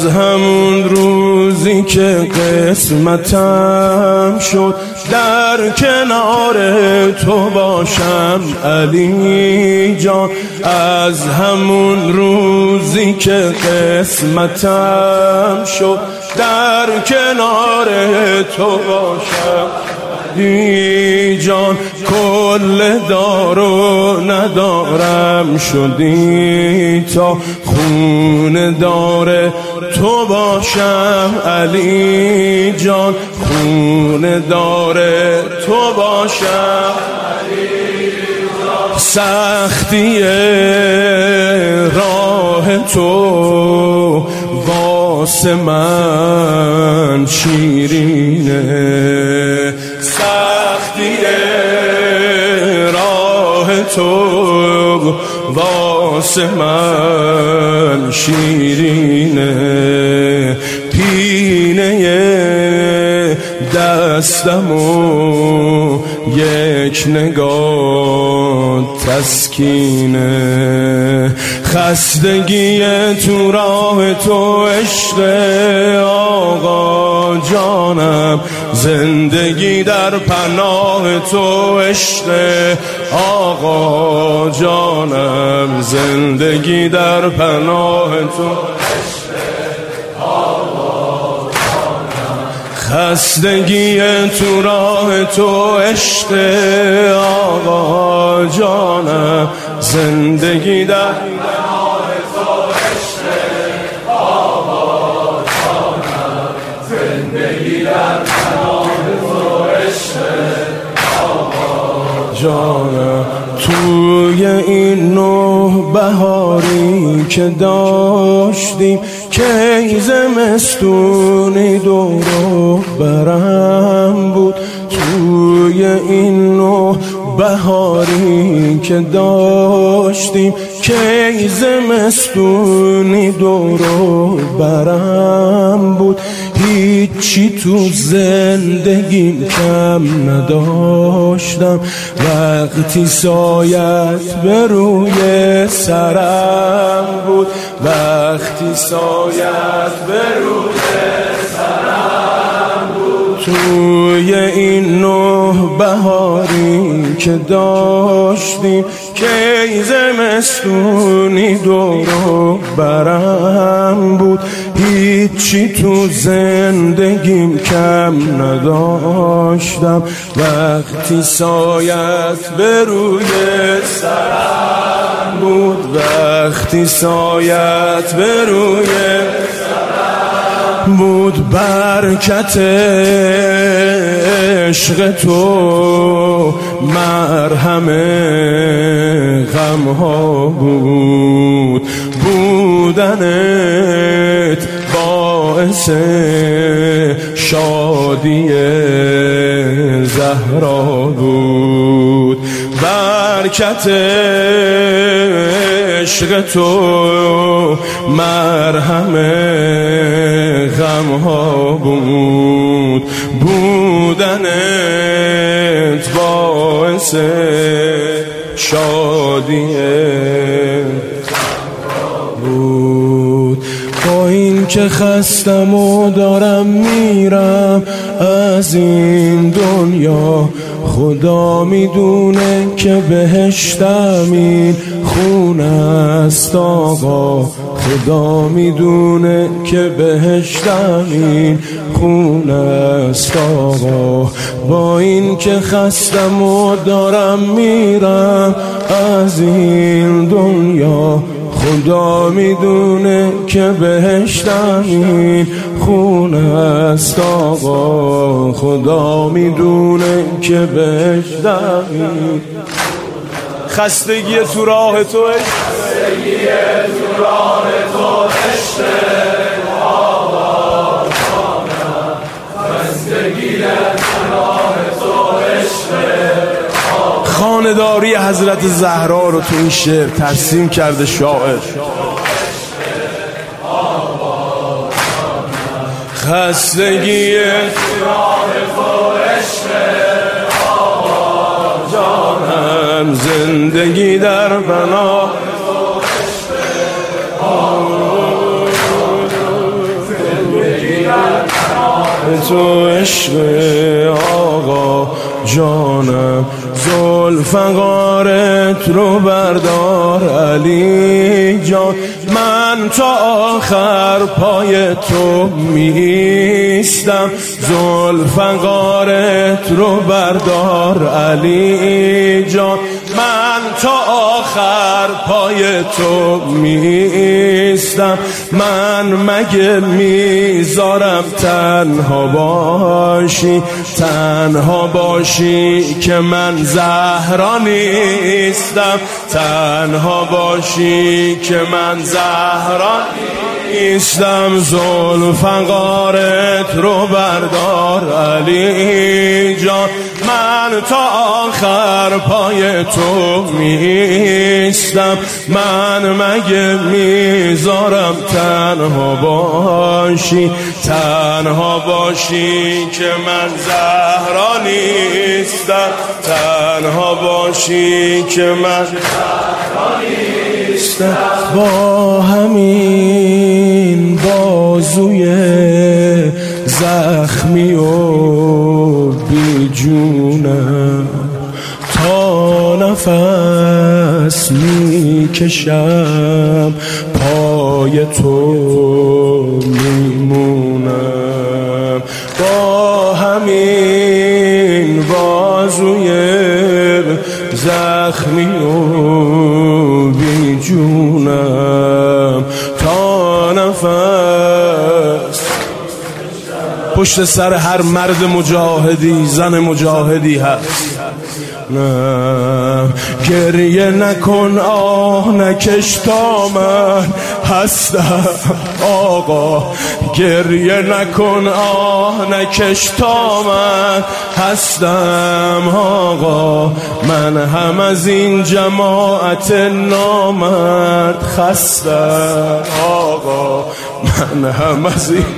همون روزی که قسمتم شد در کنار تو باشم علی جان، از همون روزی که قسمتم شد در کنار تو باشم علی جان، کل دار و ندارم شدی تا خون دار تو باشم علی جان، خون دار تو باشم علی جان. سختی راه تو واسه من شیرینه، سختی راه تو واسه من شیرینه، پینه دستمو یک نگاه تسکینه، خستگی تو راه تو عشق آقا جانم، زندگی در پناه تو عشق آقا جانم، زندگی در پناه تو عشق آقا جانم، خستگی تو راه تو عشق آقا جانم، زندگی در پناه تو عشق آقا جانم، زندگی در پناه تو عشق آقا جانم. توی این نه بهاری که داشتیم که زمستونی دور برم بود، توی این نه بهاری که داشتیم که زمستونی دور برم بود، هیچی تو زندگیم کم نداشتم، وقتی سایت به روی سرم بود، وقتی سایت به روی سرم بود، توی این نه بهاری که داشتیم که زمستونی دور برم بود، هیچی تو زندگیم کم نداشتم، وقتی سایت به روی سرم بود، وقتی سایت به روی سرم بود، برکت عشق تو مرهم غمها بود، بودنت باعث شادی زهرا بود، برکت عشق تو مرهم غمها بود، بودنت باعث شادی بود. با این که خستم و دارم میرم از این دنیا، خدا میدونه که بهشتم این خونه است آقا، خدا میدونه که بهشتم این خونه است آقا. با این که خستم و دارم میرم از این دنیا، خدا میدونه که بهشتم این خونه است آقا، خدا میدونه که بهشتم این. خستگی تو راه تو خستگی تو راه تو عشق آقا جانم، خستگی در راه تو عشق. خانه‌داری حضرت زهرا رو تو این شعر ترسیم کرده شاعر. خستگی راه تو عشق آقا جانم، زندگی در پناه تو عشق آقا، تو عشق آقا جانم، ذوالفقارت رو بردار علی جان. من تا آخر پای تو میستم، ذوالفقارت رو بردار علی جان. من تا آخر پای تو میستم، من مگه میذارم تنها باشی، تنها باشی که من زهرا نیستم، تنها باشی که من زهرا نیستم. ذوالفقارت رو بردار علی جان. من تا آخر پای تو میستم، من مگه میذارم تنها باشی، تنها باشی که من زهرا نیستم، تنها باشی که من زهرا نیستم. با همین بازوی زخمی و بی جونم تا نفس میکشم، پای تو میمونم. با همین بازوی زخمی و بی جونم تا نفس. پشت سر هر مرد مجاهدی زن مجاهدی هست. نه گریه نکن آه نکش تا من هستم آقا، گریه نکن آه نکش تا من هستم آقا. من هم از این جماعت نامرد خستم آقا، من هم از این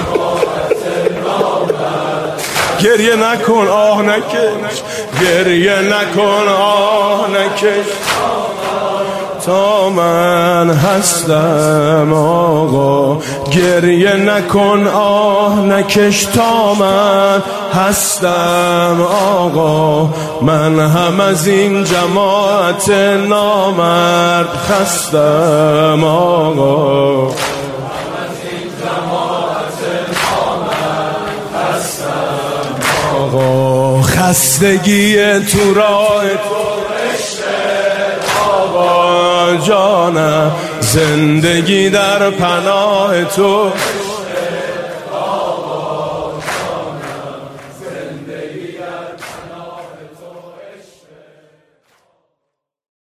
گریه نکن آه نکش، گریه نکن آه نکش تا من هستم آقا، گریه نکن آه نکش تا من هستم آقا. من هم از این جماعت نامرد خستم آقا، خستگی تو راه تو عشق آقا جانم، زندگی در پناه تو عشق آقا جانم، زندگی در